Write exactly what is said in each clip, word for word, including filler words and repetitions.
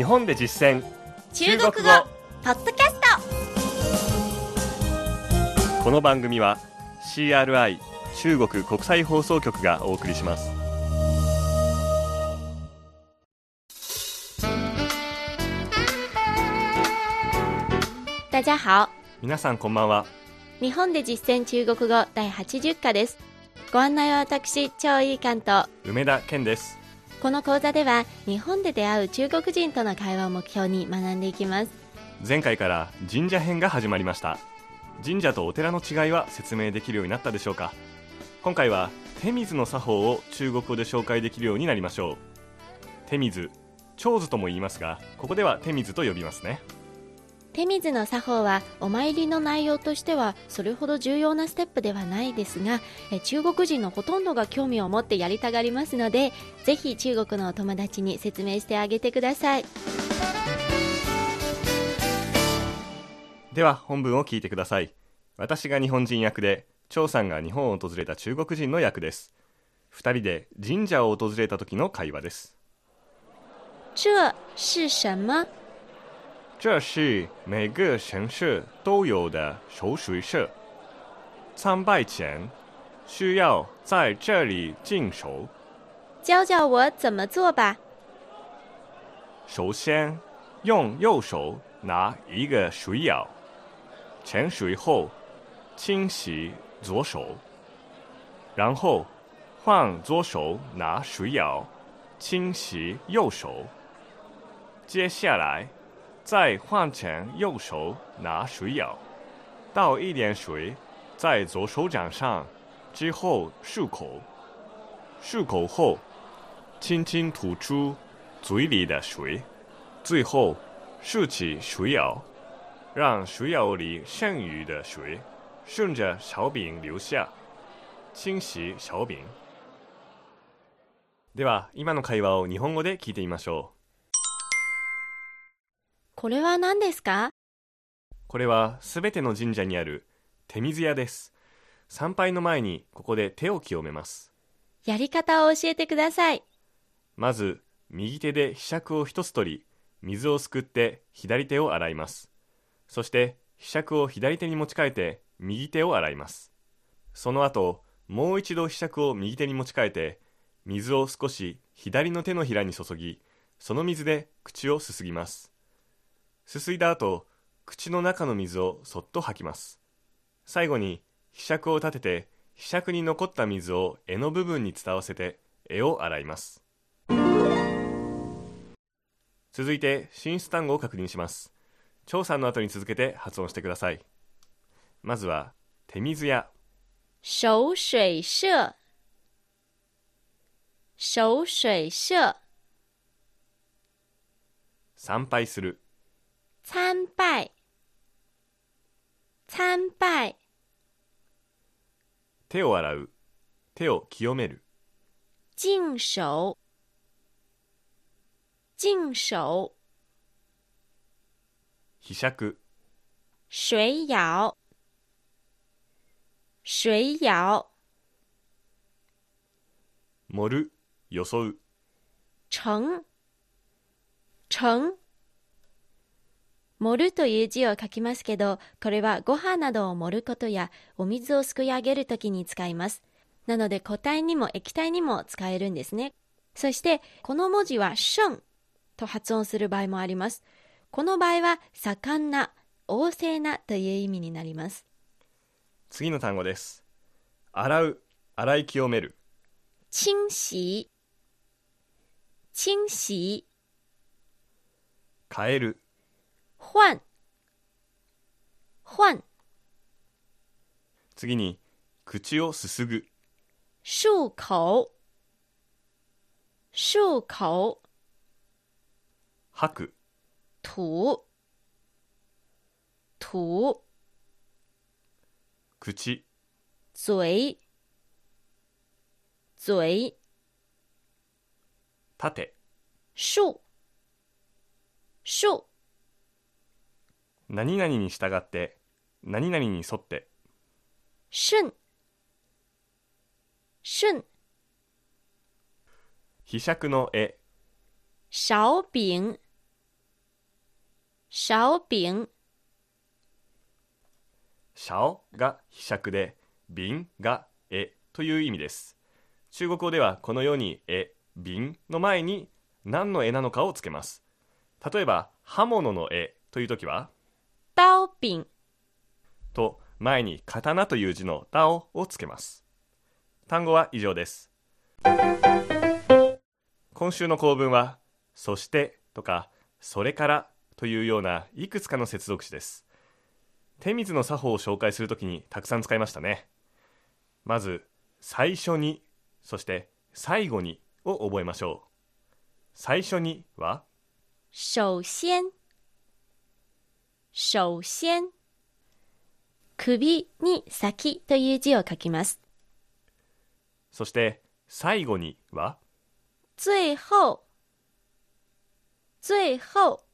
日本で実践中国語ポッドキャスト。 この番組は シーアールアイ 中国国際放送局がお送りします。 大家好。 皆さんこんばんは。 日本で実践中国語だいはちじゅっかです。ご案内は私、張井関と梅田健です。 この講座では日本で出会う中国人との会話を目標に学んでいきます。 前回から神社編が始まりました。神社とお寺の違いは説明できるようになったでしょうか。今回は手水の作法を中国語で紹介できるようになりましょう。手水、長図とも言いますが、ここでは手水と呼びますね。 手水の作法はお参りの内容としてはそれほど重要なステップではないですが、え中国人のほとんどが興味を持ってやりたがりますので、ぜひ中国のお友達に説明してあげてください。 では本文を聞いてください。私が日本人役で、張さんが日本を訪れた中国人の役です。ふたりで神社を訪れた時の会話です。 这是什么？ 这是每个城市都有的守水社。参拜前需要在这里净手。 教教我怎么做吧。 首先用右手拿一个水舀，潜水后清洗左手，然后换左手拿水舀清洗右手，接下来再换成右手拿水舀，倒一点水在左手掌上，之后漱口，漱口后轻轻吐出嘴里的水，最后竖起水舀，让水舀里剩余的水顺着勺柄流下，清洗勺柄。では今の会話を日本語で聞いてみましょう。 これは何ですか？ これはすべての神社にある手水屋です。参拝の前にここで手を清めます。 やり方を教えてください。 まず右手でひしゃくを一つ取り、水をすくって左手を洗います。そしてひしゃくを左手に持ち替えて右手を洗います。その後もう一度ひしゃくを右手に持ち替えて、水を少し左の手のひらに注ぎ、その水で口をすすぎます。すすいだ後、口の中の水をそっと吐きます。最後にひしゃくを立てて、ひしゃくに残った水を柄の部分に伝わせて柄を洗います。続いて進出単語を確認します。張さんの後に続けて発音してください。まずは手水屋。 守水社。守水社。 参拝する。 参拝。参拝。 手を洗う。手を清める。 净手。净手。 ひしゃく。 水舀。水舀。 盛る、よそう。 盛。盛。盛るという字を書きますけど、これはご飯などを盛ることやお水をすくい上げるときに使います。なので固体にも液体にも使えるんですね。そしてこの文字は盛と発音する場合もあります。この場合は盛んな、旺盛なという意味になります。 次の単語です。洗う、洗い清める。 清洗。清洗。 変える。 換。換。 次に口をすすぐ。 漱口。漱口。 吐く。 吐。吐。 口。 嘴。嘴。 立て。 竖。竖。 何々に従って、何々に沿って。 順。順。 ひしゃくの絵。 勺柄。 烧饼。 小がひしゃくで、饼がえという意味です。中国語ではこのようにえ、饼の前に何のえなのかをつけます。例えば、刃物のえというときは、 刀饼。 と前に刀という字の刀をつけます。単語は以上です。今週の構文は、そしてとか、それからというようないくつかの接続詞です。手水の作法を紹介するときにたくさん使いましたね。まず、最初に、そして最後にを覚えましょう。最初には、 首先。首先。首に先という字を書きます。 そして最後には、 最後。最後。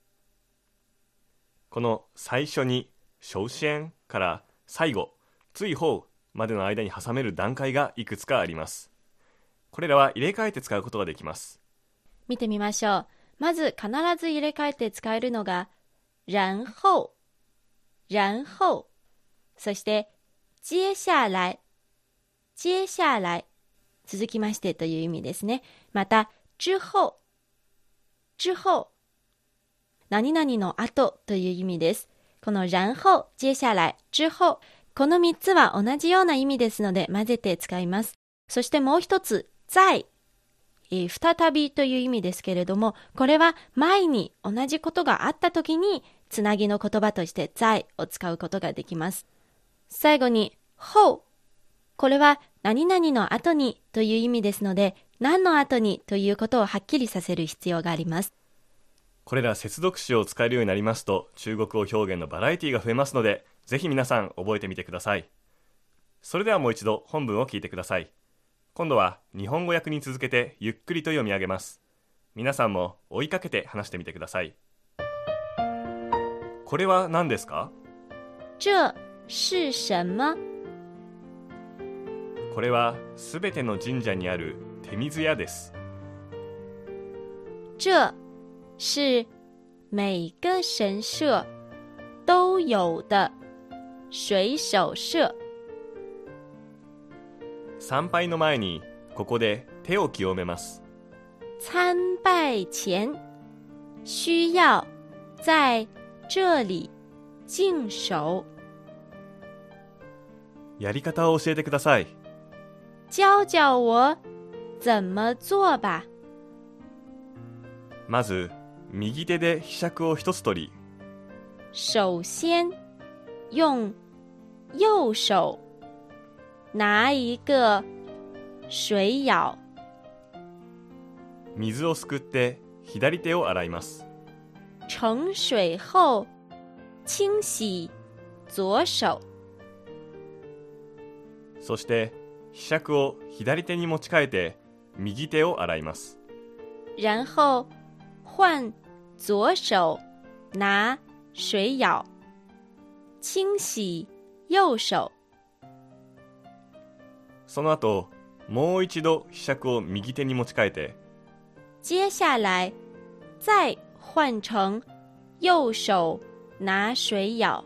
この最初に、首先から最後、最後までの間に挟める段階がいくつかあります。これらは入れ替えて使うことができます。 見てみましょう。まず必ず入れ替えて使えるのが、然後。然後。そして、接下来。接下来。続きましてという意味ですね。また、之後。之後。何々の後という意味です。この然後、接下来、之後。このみっつは同じような意味ですので混ぜて使います。そしてもう一つ、再。えー、再びという意味ですけれども、これは前に同じことがあったときにつなぎの言葉として再を使うことができます。最後に後。これは何々の後にという意味ですので、何の後にということをはっきりさせる必要があります。 これら接続詞を使えるようになりますと、中国語表現のバラエティが増えますので、ぜひ皆さん覚えてみてください。それではもう一度本文を聞いてください。今度は日本語訳に続けてゆっくりと読み上げます。皆さんも追いかけて話してみてください。これは何ですか？ 这是什么？ これはすべての神社にある手水屋です。 这是每个神社都有的水手社。 参拝の前にここで手を清めます。 参拝前需要在这里净手。 やり方を教えてください。 教教我怎么做吧。 まず右手でひしゃくを一つ取り、 首先用右手拿一个水舀。 水をすくって左手を洗います。 盛水後清洗左手。 そしてひしゃくを左手に持ち替えて右手を洗います。 然後換左手拿水舀清洗右手。 その後もう一度ひしゃくを右手に持ち替えて、 接下来再換成右手拿水舀。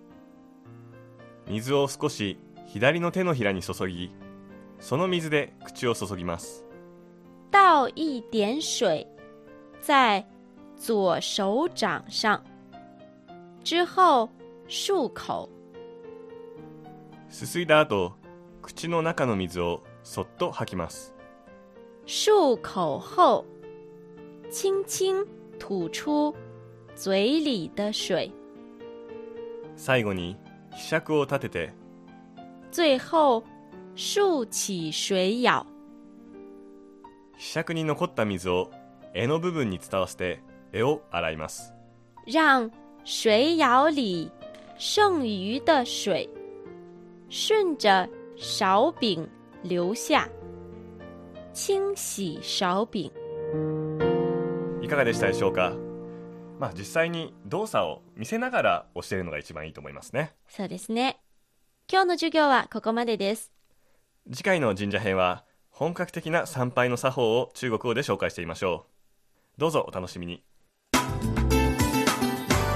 水を少し左の手のひらに注ぎ、その水で口を注ぎます。 倒一点水在左手掌上，之後漱口。 すすいだ後、口の中の水をそっと吐きます。 漱口後輕輕吐出嘴裡的水。 最後にひしゃくを立てて、 最後豎起水舀。 ひしゃくに残った水を柄の部分に伝わせて柄を洗います。 讓水舀裡剩餘的水順着勺柄流下，清洗勺柄。 いかがでしたでしょうか？まあ実際に動作を見せながら教えるのが一番いいと思いますね。 そうですね。今日の授業はここまでです。 次回の神社編は本格的な参拝の作法を中国語で紹介してみましょう。どうぞお楽しみに。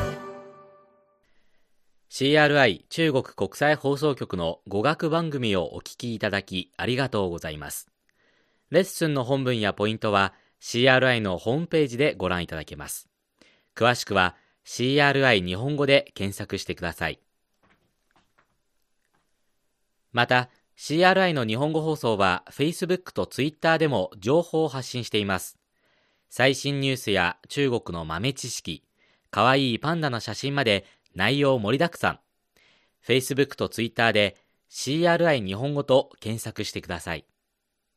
シーアールアイ 中国国際放送局の語学番組をお聞きいただきありがとうございます。レッスンの本文やポイントは シーアールアイ のホームページでご覧いただけます。詳しくは シーアールアイ 日本語で検索してください。また、シーアールアイ の日本語放送は Facebook と Twitter でも情報を発信しています。最新ニュースや中国の豆知識、かわいいパンダの写真まで内容盛りだくさん。Facebook と Twitter で シーアールアイ 日本語と検索してください。